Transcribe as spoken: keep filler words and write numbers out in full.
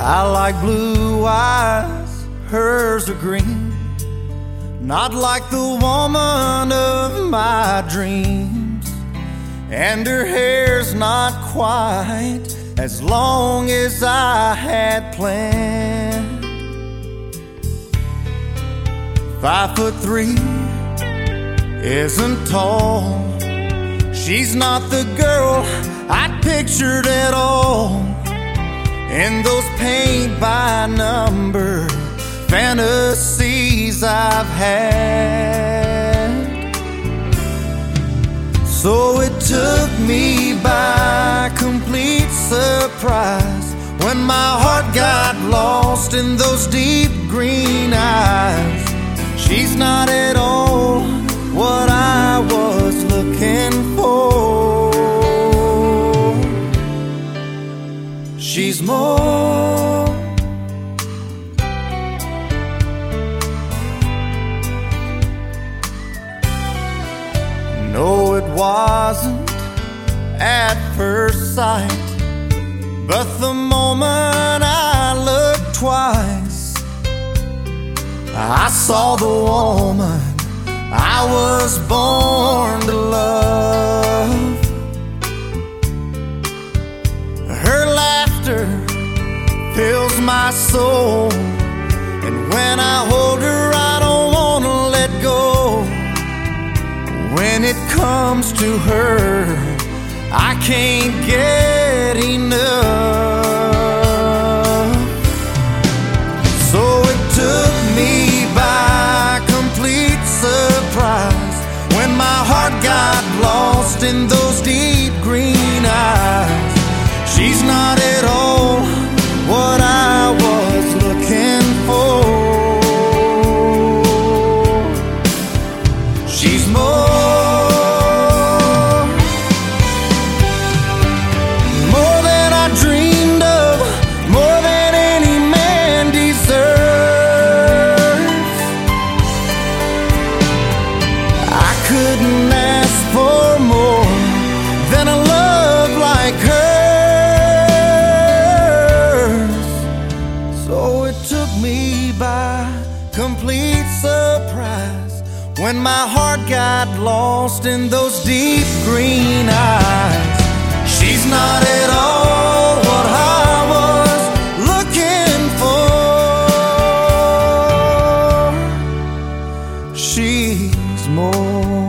I like blue eyes, hers are green, not like the woman of my dreams. And her hair's not quite as long as I had planned. Five foot three isn't tall, she's not the girl I pictured at all. In those paint by number fantasies I've had. So it took me by complete surprise when my heart got lost in those deep green eyes. She's not at all what I was looking for. She's more. No, it wasn't at first sight, but the moment I looked twice, I saw the woman I was born to love. Her laughter fills my soul, and when I hold her I don't wanna let go. When it comes to her, I can't get enough. So it took me by complete surprise when my heart got lost in those deep green eyes. She's not at all what I was looking for. She's more. Couldn't ask for more than a love like hers. So it took me by complete surprise when my heart got lost in those deep green eyes. She's not at all what I was looking for. She's more.